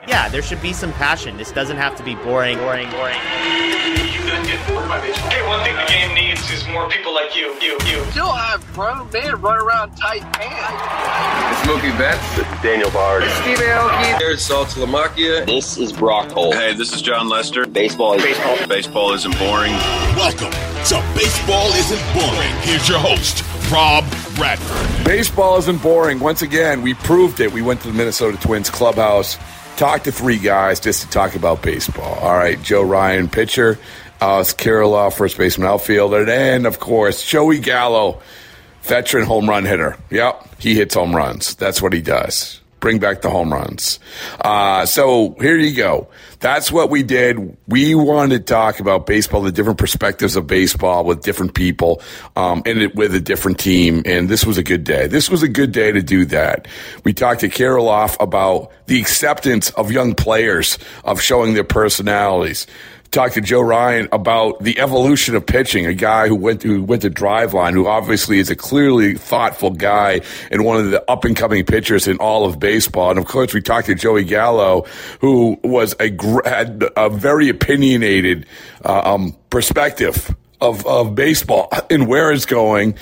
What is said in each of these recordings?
Yeah, there should be some passion. This doesn't have to be boring. Hey, one thing the game needs is more people like you. Still have grown men run around tight pants. It's Mookie Betts. This is Daniel Bard. It's Steve Aoki. Here's Sal Talamacchia. This is Brock Holt. Hey, this is John Lester. Baseball isn't boring. Welcome to Baseball Isn't Boring. Here's your host, Rob Bradford. Baseball isn't boring. Once again, we proved it. We went to the Minnesota Twins clubhouse, talked to three guys just to talk about baseball. All right, Joe Ryan, pitcher. Alex Kirilloff, first baseman, outfielder. And, of course, Joey Gallo, veteran home run hitter. Yep, he hits home runs. That's what he does. Bring back the home runs. So here you go. That's what we did. We wanted to talk about baseball, the different perspectives of baseball with different people, and with a different team. And this was a good day. This was a good day to do that. We talked to Kirilloff about the acceptance of young players, of showing their personalities. Talked to Joe Ryan about the evolution of pitching, a guy who went to Driveline, who obviously is a clearly thoughtful guy and one of the up-and-coming pitchers in all of baseball. And, of course, we talked to Joey Gallo, who was had a very opinionated perspective of baseball and where it's going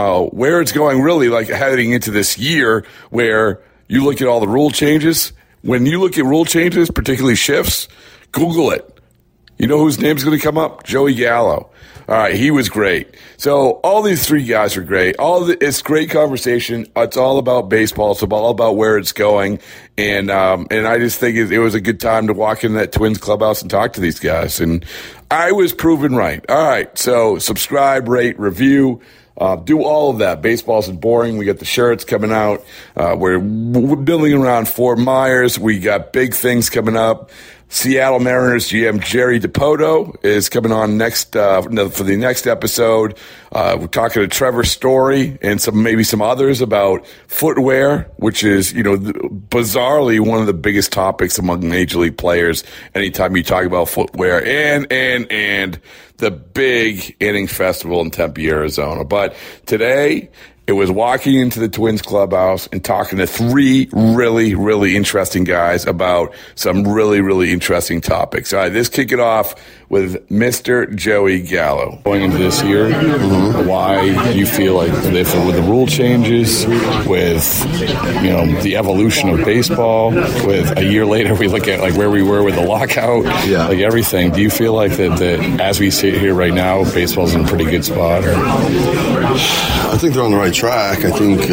really, like heading into this year where you look at all the rule changes. When you look at rule changes, particularly shifts, Google it. You know whose name's going to come up? Joey Gallo. All right, he was great. So all these three guys are great. It's great conversation. It's all about baseball. It's all about where it's going. And I just think it was a good time to walk in that Twins clubhouse and talk to these guys. And I was proven right. All right, so subscribe, rate, review. Do all of that. Baseball isn't boring. We got the shirts coming out. We're building around Fort Myers. We got big things coming up. Seattle Mariners GM Jerry Dipoto is coming on next for the next episode. We're talking to Trevor Story and maybe some others about footwear, which is, bizarrely one of the biggest topics among major league players anytime you talk about footwear, and the big inning festival in Tempe, Arizona. But today, it was walking into the Twins clubhouse and talking to three really, really interesting guys about some really, really interesting topics. All right, let's kick it off with Mr. Joey Gallo. Going into this year, why do you feel like with the rule changes, with the evolution of baseball, with a year later we look at like where we were with the lockout, like everything, do you feel like that as we sit here right now, baseball's in a pretty good spot? Or? I think they're on the right track. I think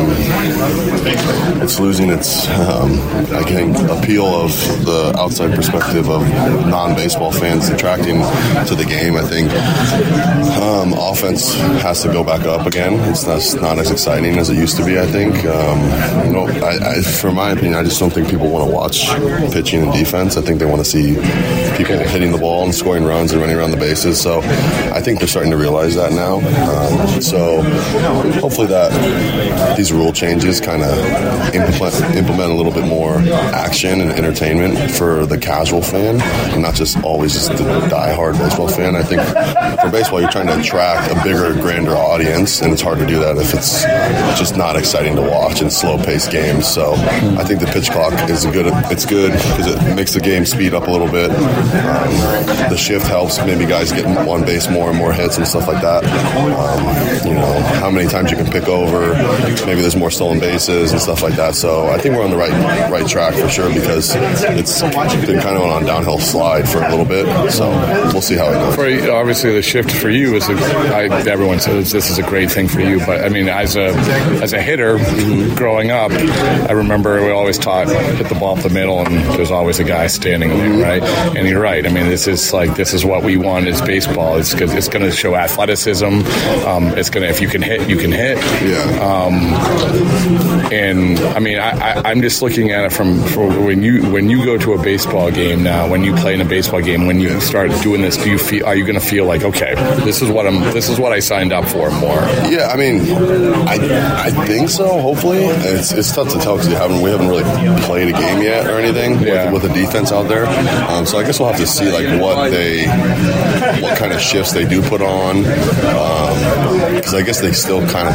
it's losing its, appeal of the outside perspective of non-baseball fans attracting to the game. I think offense has to go back up again. It's not as exciting as it used to be, I think. For my opinion, I just don't think people want to watch pitching and defense. I think they want to see people hitting the ball and scoring runs and running around the bases. So I think they're starting to realize that now. So hopefully that these rule changes kind of implement a little bit more action and entertainment for the casual fan and not just always just the die-hard baseball fan. I think for baseball, you're trying to attract a bigger, grander audience, and it's hard to do that if it's just not exciting to watch and slow-paced games. So I think the pitch clock is good. It's good because it makes the game speed up a little bit. The shift helps maybe guys get on base more and more hits and stuff like that. How many times you can pick over, maybe there's more stolen bases and stuff like that. So I think we're on the right track for sure because it's been kind of on a downhill slide for a little bit. So we'll see how it goes. Obviously, the shift for you is everyone says this is a great thing for you, but I mean, as a hitter growing up, I remember we always taught hit the ball up the middle, and there's always a guy standing there, right? And you're right. I mean, this is what we want is baseball. It's because it's going to show athleticism. It's going to, if you can hit, you can hit. Yeah. And I mean, I'm just looking at it from when you go to a baseball game now, when you play in a baseball game, when you start doing this, are you going to feel like, okay, this is what I signed up for more? Yeah, I mean, I think so. Hopefully, it's tough to tell because we haven't really played a game yet or anything with the defense out there. So I guess we'll have to see like what kind of shifts they do put on. Because I guess they still kind of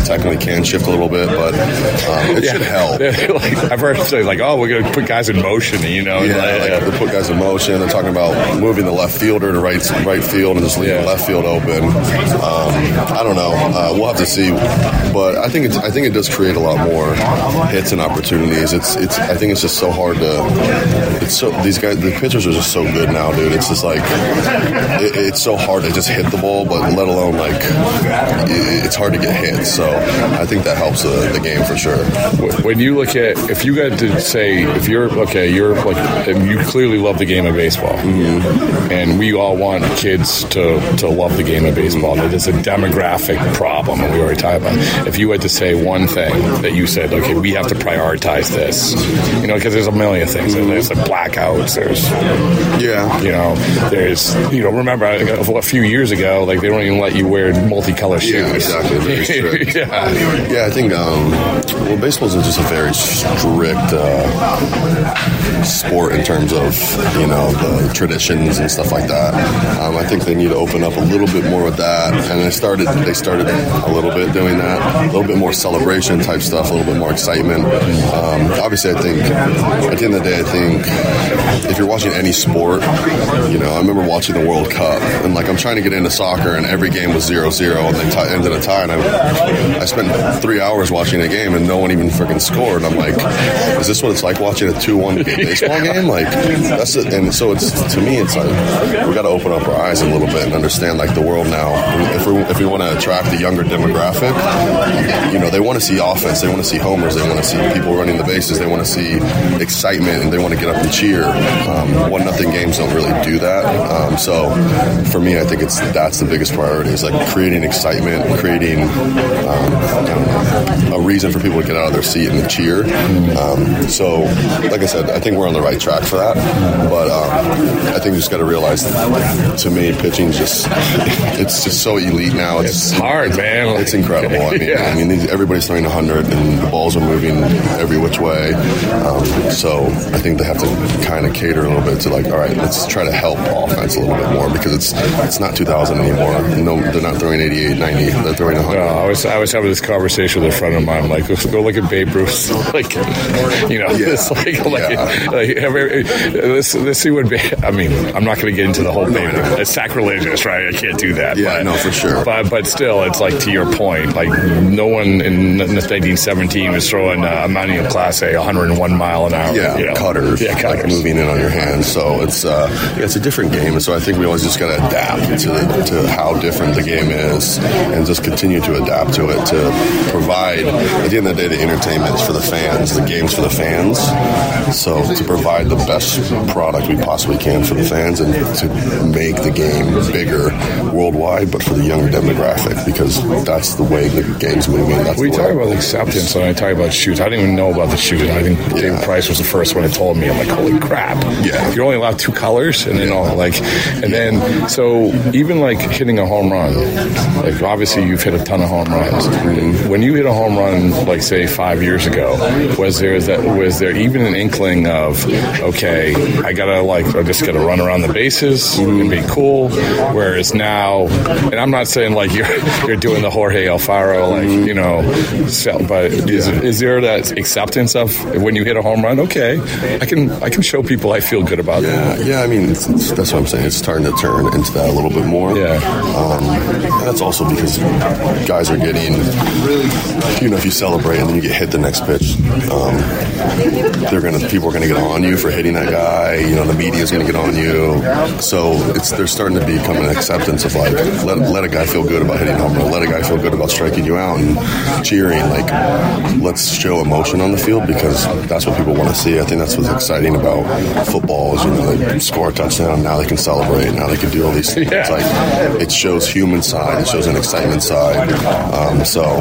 technically can shift a little bit, but it should help. I've heard say like, oh, we're going to put guys in motion, you know. They put guys in motion. They're talking about moving the left fielder to right field and just leaving the left field open. I don't know. We'll have to see, but I think it does create a lot more hits and opportunities. I think it's just so hard to. These guys, the pitchers are just so good now, dude. It's just like it's so hard to just hit the ball, but let alone like it's hard to get hit. So I think that helps the game for sure. When you look at, if you got to say, if you're like, you clearly love the game of baseball, and we all want kids to love the game of baseball. There's a demographic problem, and we already talked about it. If you had to say one thing that you said, okay, we have to prioritize this, you know, because there's a million things. There's like blackouts. There's remember a few years ago, like they don't even let you wear multicolored shoes. Yeah, exactly. Very strict. Yeah, I think baseball is just a very strict sport in terms of the traditions and stuff like that. I think they need to open up a little bit more with that, and they started a little bit doing that, a little bit more celebration type stuff, a little bit more excitement. Obviously, I think at the end of the day, I think if you're watching any sport, I remember watching the World Cup, and like I'm trying to get into soccer, and every game was 0-0, and they ended a tie, and I spent 3 hours watching a game, and no one even freaking scored. I'm like, is this what it's like watching a 2-1 baseball game? Like that's it. And so to me, it's like we got to open up our eyes a little bit and understand like the world now. If we want to attract the younger demographic, they want to see offense, they want to see homers, they want to see people running the bases, they want to see excitement, and they want to get up and cheer. 1-0 games don't really do that. So for me, I think that's the biggest priority, is like creating excitement, creating a reason for people to get out of their seat and cheer. So like I said, I think we're on the right track for that, but I think you just got to realize, to me, pitching it's just so elite now. It's hard, man. It's incredible. I mean, everybody's throwing 100, and the balls are moving every which way. So I think they have to kind of cater a little bit to like, all right, let's try to help offense a little bit more, because it's not 2000 anymore. No, they're not throwing 88, 90. They're throwing 100. I was having this conversation with a friend of mine. I'm like, let's go look at Babe Ruth. Like, let's see what. I mean, I'm not going to get into the whole thing. It's sacrilegious, right? I can't do that. Yeah, no, for sure. But still, it's like, to your point, like no one in 1917 was throwing a manual Class A 101 mile an hour. Yeah, cutters. Yeah, cutters. Like moving in on your hands. So it's a different game, and so I think we always just got to adapt to how different the game is, and just continue to adapt to it, to provide, at the end of the day, the entertainment is for the fans, the game's for the fans. So to provide the best product we possibly can for the fans, and to make the game bigger worldwide, but for the younger demographic, because that's the way the game's moving. We talk about acceptance, and I talk about shoes. I didn't even know about the shoes. I think David Price was the first one that told me. I'm like, holy crap! Yeah, you're only allowed 2 colors, and then then so even like hitting a home run, like obviously you've hit a ton of home runs. Mm-hmm. When you hit a home run, like say 5 years ago, was there even an inkling of, okay, I just gotta run around the bases and be cool? Whereas now, and I'm not saying like you're doing the Jorge Alfaro, but is there that acceptance of when you hit a home run? Okay, I can show people I feel good about that. Yeah. I mean, that's what I'm saying. It's starting to turn into that a little bit more. Yeah. That's also because guys are getting, if you celebrate and then you get hit the next pitch, people are gonna get on you for hitting that guy. The media's gonna get on you. So there's starting to become an acceptance of like, let a guy feel good about hitting a home run, let a guy feel good about striking you out and cheering. Like, let's show emotion on the field, because that's what people want to see. I think that's what's exciting about football is they score a touchdown, now they can celebrate, now they can do all these things. Yeah. It's like, it shows human side, it shows an excitement side. So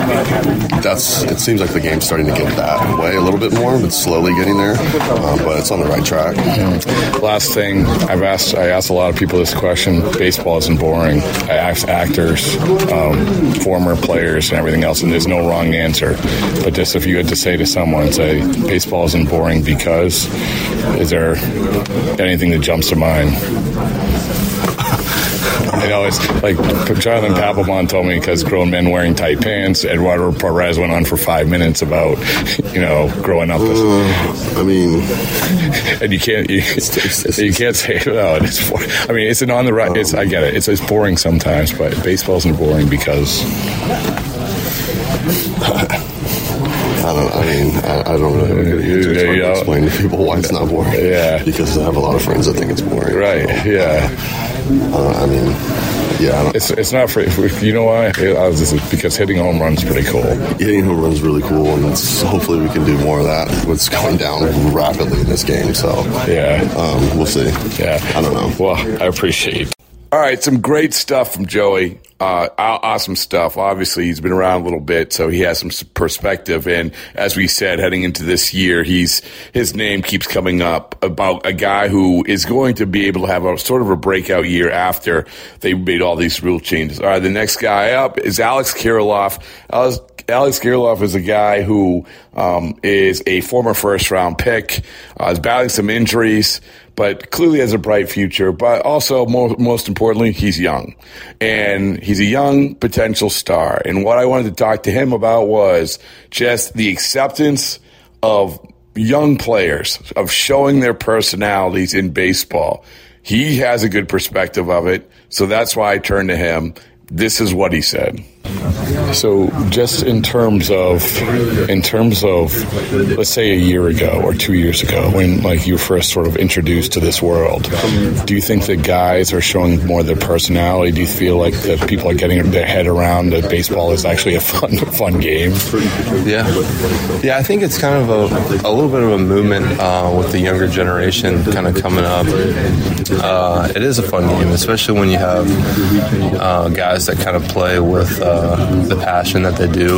it seems like the game's starting to get that way a little bit more, but slowly getting there. But it's on the right track. Last thing, I asked a lot of people this question. Baseball isn't boring. I asked actors, former players, and everything else, and there's no wrong answer. But just if you had to say to someone, say, baseball isn't boring because, is there anything that jumps to mind? You know, it's like Jonathan Papelbon told me because grown men wearing tight pants. Eduardo Perez went on for 5 minutes about, growing up. I mean, and you can't say no. It's an on the right. I get it. It's boring sometimes, but baseball isn't boring because. I don't really know. Explain to people why it's not boring. Yeah. Because I have a lot of friends that think it's boring. Right, yeah. It's not for, you know why? Because hitting home runs pretty cool. Hitting home runs really cool, and hopefully we can do more of that. It's going down rapidly in this game, so yeah, we'll see. Yeah, I don't know. Well, I appreciate it. All right, some great stuff from Joey. Awesome stuff. Obviously, he's been around a little bit, so he has some perspective. And as we said, heading into this year, his name keeps coming up about a guy who is going to be able to have a sort of a breakout year after they made all these rule changes. All right, the next guy up is Alex Kirilloff. Alex Kirilloff is a guy who is a former first-round pick. Is battling some injuries, but clearly has a bright future. But also, most importantly, he's young. And he's a young potential star. And what I wanted to talk to him about was just the acceptance of young players, of showing their personalities in baseball. He has a good perspective of it, so that's why I turned to him. This is what he said. So just in terms of, let's say a year ago or 2 years ago, when you were first sort of introduced to this world, do you think that guys are showing more of their personality? Do you feel like that people are getting their head around that baseball is actually a fun game? Yeah, I think it's kind of a little bit of a movement with the younger generation kind of coming up. It is a fun game, especially when you have guys that kind of play with the passion that they do.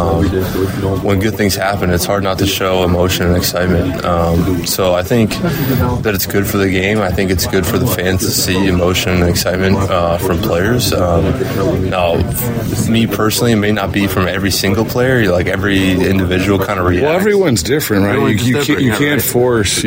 When good things happen, it's hard not to show emotion and excitement. So I think that it's good for the game. I think it's good for the fans to see emotion and excitement from players. Now, me personally, it may not be from every single player. Like every individual kind of reacts. Well, everyone's different, right? You can't force.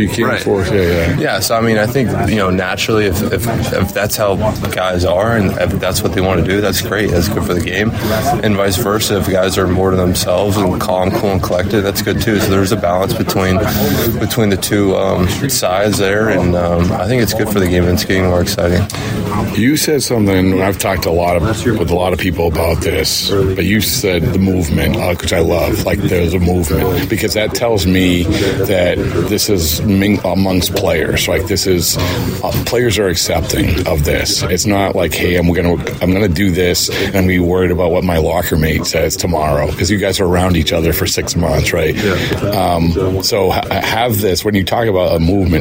Yeah. So I think naturally, if that's how guys are and if that's what they want to do, that's great. That's good for the game. And vice versa, if guys are more to themselves and calm, cool, and collected, that's good too. So there's a balance between the two sides there, and I think it's good for the game and it's getting more exciting. You said something, I've talked with a lot of people about this, but you said the movement, which I love, like there's a movement, because that tells me that this is amongst players, like this is, players are accepting of this. It's not like, hey, I'm gonna do this and I'm gonna be worried about what my locker mate says tomorrow, because you guys are around each other for 6 months, right? Yeah. So have this, when you talk about a movement,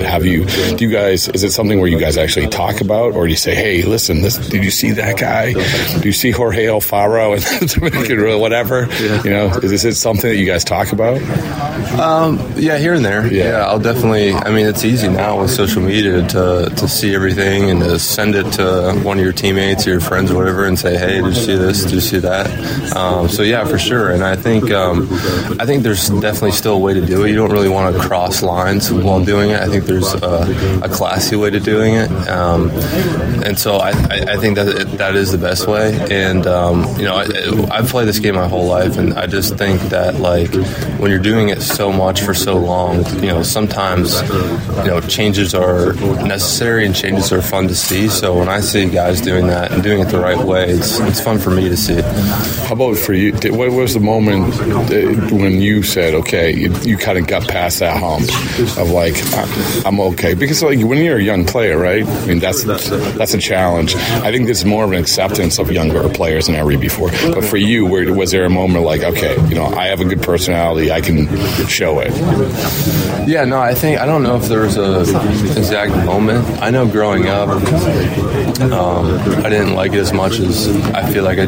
is it something where you guys actually talk about, or do you say, hey, listen, did you see that guy? Do you see Jorge Alfaro and Dominican or whatever? Yeah. Is this something that you guys talk about? Yeah, here and there. Yeah, I'll definitely, it's easy now with social media to see everything and to send it to one of your teammates or your friends or whatever and say, hey, did you see this? Did you see that? So yeah, for sure. And I think there's definitely still a way to do it. You don't really want to cross lines while doing it. I think there's a classy way to doing it. And so I think that is the best way. And I've played this game my whole life, and I just think that when you're doing it so much for so long, sometimes changes are necessary and changes are fun to see. So when I see guys doing that and doing it the right way, it's fun for me to see. How about for you? What was the moment when you said, okay, you kind of got past that hump of I'm okay? Because when you're a young player, right? That's a challenge. I think there's more of an acceptance of younger players than ever before. But for you, was there a moment okay, I have a good personality, I can show it? Yeah, no, I don't know if there's a exact moment. I know growing up, I didn't like it as much as I feel like I do now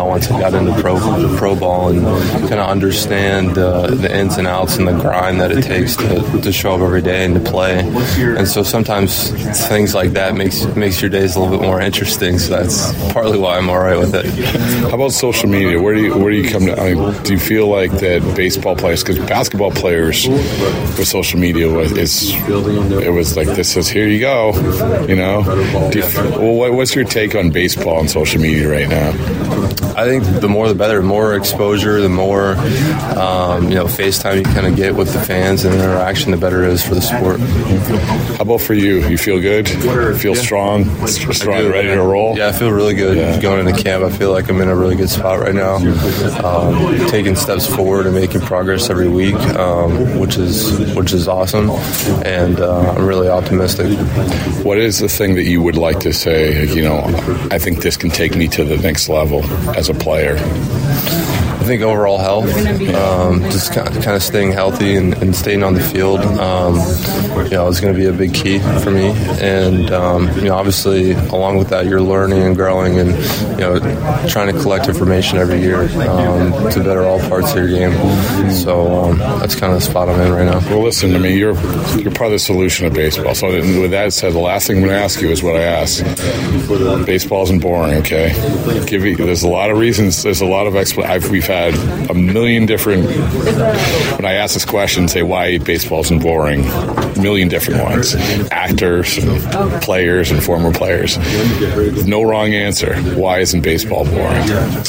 once I got into pro ball and kind of understand the ins and outs and the grind that it takes to show up every day and to play. And so sometimes things like that makes your days a little bit more interesting. So that's partly why I'm all right with it. How about social media? Where do you come to? I mean, do you feel like that baseball players, because basketball players with social media it was like, this is, here you go, you know? What's your take on baseball and social media right now? I think the more the better. More exposure, the more FaceTime you kind of get with the fans and interaction, the better it is for the sport. How about for you? You feel good? Feel strong, ready to roll? Yeah, I feel really good going into camp. I feel like I'm in a really good spot right now, taking steps forward and making progress every week, which is awesome, and I'm really optimistic. What is the thing that you would like to say, I think this can take me to the next level as a player? I think overall health, just kind of staying healthy and staying on the field, is going to be a big key for me. And obviously, along with that, you're learning and growing, and trying to collect information every year to better all parts of your game. So that's kind of the spot I'm in right now. Well, listen to me. You're part of the solution of baseball. So with that said, the last thing I'm going to ask you is what I asked. Baseball isn't boring, okay? There's a lot of reasons. There's a lot of explanations. We've had a million different, when I ask this question, say why baseball isn't boring, a million different ones. Actors and players and former players. No wrong answer. Why isn't baseball boring?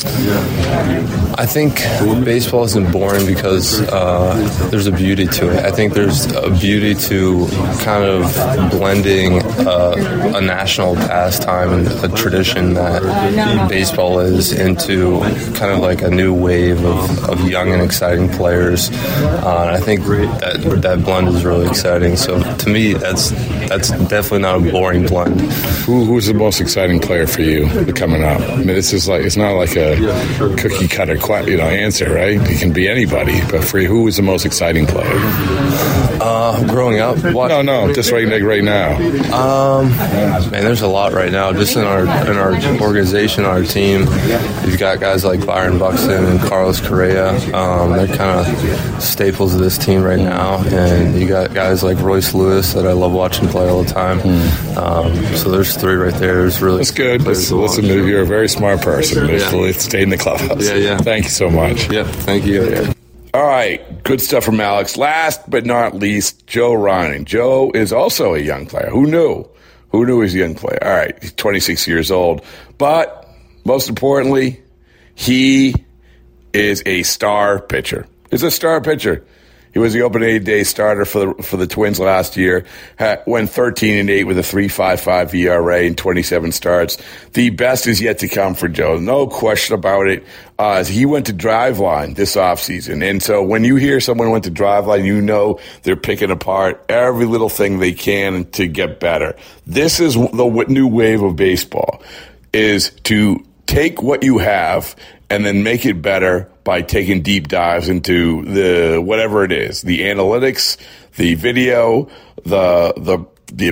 I think baseball isn't boring because there's a beauty to it. I think there's a beauty to kind of blending a national pastime and a tradition that baseball is into kind of like a new wave of young and exciting players. And I think that blend is really exciting. So to me, that's definitely not a boring blend. Who's the most exciting player for you coming up? I mean, this is like, it's not like a cookie cutter answer, right? It can be anybody. But for you, who is the most exciting player? Growing up? No, just right now. Man, there's a lot right now. Just in our organization, our team, you've got guys like Byron Buxton and Carlos Correa. They're kind of staples of this team right now. And you got guys like Royce Lewis that I love watching play all the time. So there's three right there. There's really that's good. Listen, you're a very smart person. Let's stay in the clubhouse. Yeah. Thank you so much. Yeah, thank you. Yeah. All right, good stuff from Alex. Last but not least, Joe Ryan. Joe is also a young player. Who knew? Who knew he was a young player? All right, he's 26 years old. But most importantly, he is a star pitcher. He's a star pitcher. He was the opening day starter for the Twins last year. Went 13-8 with a 3.55 ERA in 27 starts. The best is yet to come for Joe. No question about it. He went to Driveline this offseason. And so when you hear someone went to Driveline, you know they're picking apart every little thing they can to get better. This is the new wave of baseball, is to take what you have and then make it better by taking deep dives into the whatever it is, the analytics, the video, the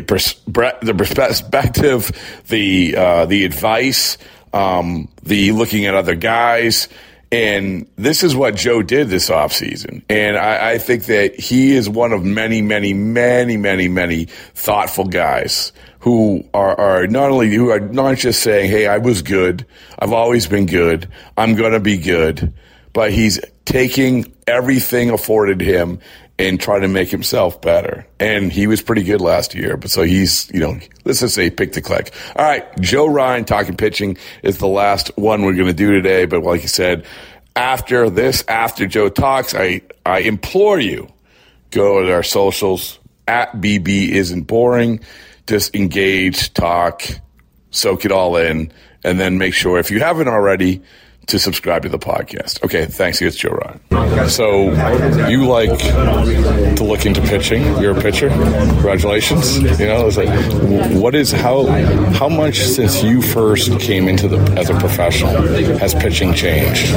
perspective, the advice, the looking at other guys. And this is what Joe did this offseason. And I think that he is one of many, many, many, many, many thoughtful guys who are not just saying, hey, I was good. I've always been good. I'm going to be good. But he's taking everything afforded him and trying to make himself better. And he was pretty good last year. But so he's, let's just say pick the click. All right, Joe Ryan talking pitching is the last one we're going to do today. But like you said, after Joe talks, I implore you, go to our socials, at BB Isn't Boring. Just engage, talk, soak it all in, and then make sure, if you haven't already, to subscribe to the podcast. Okay, thanks. It's Joe Ryan. So you like to look into pitching. You're a pitcher. Congratulations. It's like, how much since you first came into as a professional has pitching changed?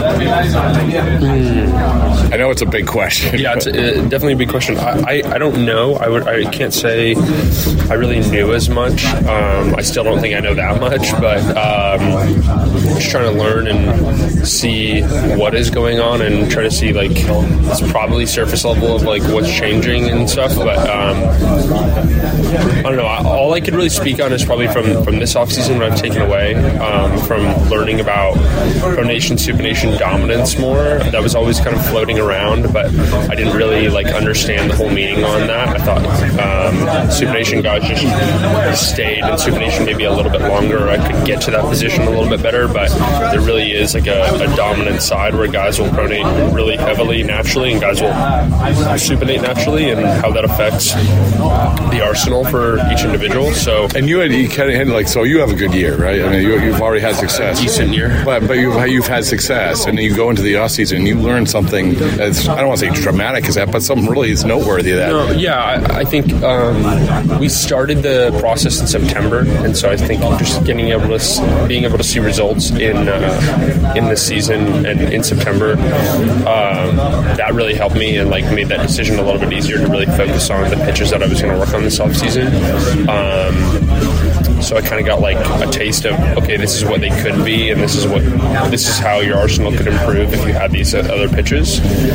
I know it's a big question. Yeah, it's definitely a big question. I don't know. I can't say I really knew as much. I still don't think I know that much, but just trying to learn and see what is going on and try to see, like, it's probably surface level of, like, what's changing and stuff, but I don't know. All I could really speak on is probably from this offseason what I've taken away from learning about pronation, supination dominance more. That was always kind of floating around, but I didn't really, like, understand the whole meaning on that. I thought supination guys just stayed in supination maybe a little bit longer. I could get to that position a little bit better, but there really is like a dominant side where guys will pronate really heavily naturally and guys will supinate naturally, and how that affects the arsenal for each individual. So, and you kind of had, like, so you have a good year, right? I mean, you've already had success. Decent year. But you've had success, and then you go into the off season and you learn something that's, I don't want to say dramatic as that, but something really is noteworthy of that. No, yeah, I think we started the process in September, and so I think just being able to see results in this season and in September, that really helped me and, like, made that decision a little bit easier to really focus on the pitches that I was going to work on this offseason. So I kind of got, like, a taste of, okay, this is what they could be, and this is how your arsenal could improve if you had these other pitches.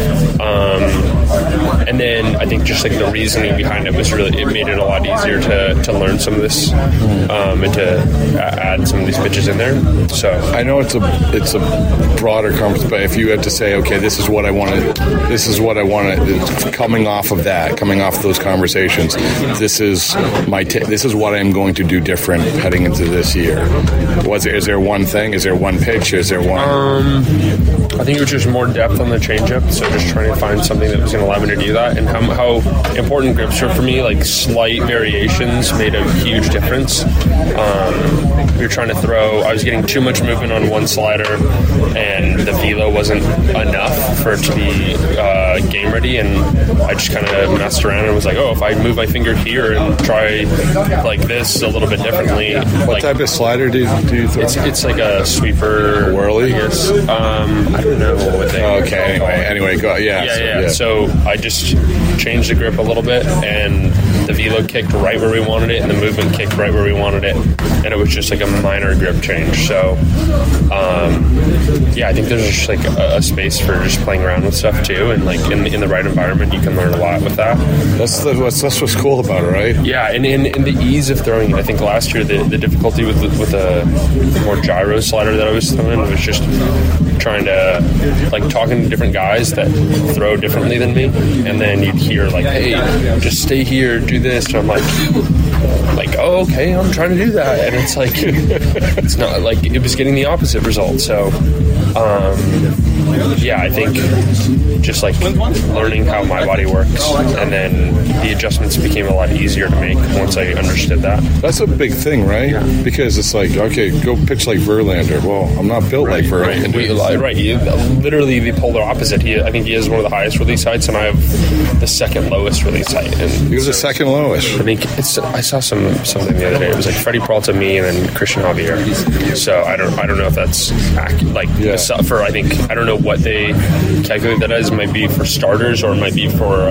And then I think just, like, the reasoning behind it was really, it made it a lot easier to learn some of this and to add some of these pitches in there. So I know it's a broader conversation, but if you had to say, okay, this is what I want to, coming off of those conversations, this is this is what I'm going to do different heading into this year. Is there one thing? Is there one pitch? Is there one? I think it was just more depth on the changeup, so just trying to find something that was going to allow me to do that, and how important grips are for me. Like, slight variations made a huge difference. We were trying to throw, I was getting too much movement on one slider, and the velo wasn't enough for it to be game ready, and I just kind of messed around and was like, oh, if I move my finger here and try like this a little bit differently. What type of slider do you throw? It's like a sweeper. Whirly? Yes. I don't know what they Okay, anyway, go. Yeah. So I just changed the grip a little bit, and the velo kicked right where we wanted it, and the movement kicked right where we wanted it, and it was just like a minor grip change. So, I think there's just like a space for just playing around with stuff too, and like in the right environment, you can learn a lot with that. That's what's cool about it, right? Yeah, and in the ease of throwing it. I think last year the difficulty with a more gyro slider that I was throwing was just trying to, like, talking to different guys that throw differently than me, and then you'd hear like, hey, just stay here, do this, and I'm like, oh, okay, I'm trying to do that, and it's like, it's not like, it was getting the opposite result. So I think just like learning how my body works, and then the adjustments became a lot easier to make once I understood that. That's a big thing, right? Yeah. Because it's like, okay, go pitch like Verlander. Well, I'm not built like Verlander. Right. Literally the polar opposite. I think he has one of the highest release heights, and I have the second lowest release height. And he was the second lowest. I think I saw something the other day. It was like Freddie Peralta, me, and then Christian Javier. So I don't know if that's accurate. I don't know what they calculate that as. It might be for starters, or it might be for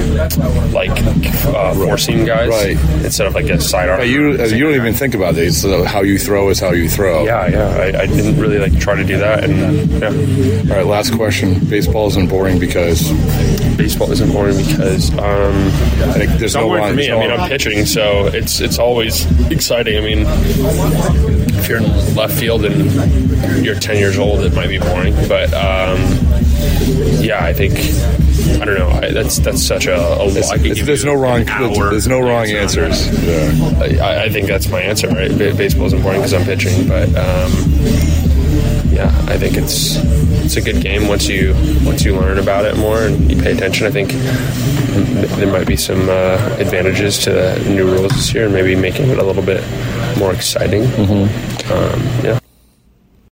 four-seam guys, right? Instead of like a sidearm. You don't even think about these. So how you throw is how you throw. Yeah. I didn't really like try to do that, and yeah. All right, last question. Baseball isn't boring because I think there's no one for me. I'm pitching, so it's always exciting. I mean, if you're in left field and you're 10 years old, it might be boring, but I think, I don't know. That's such a there's no wrong answers. Yeah. I think that's my answer. Right? Baseball isn't boring because I'm pitching, but I think it's a good game once you learn about it more and you pay attention. I think there might be some advantages to the new rules this year, and maybe making it a little bit more exciting. Mm-hmm.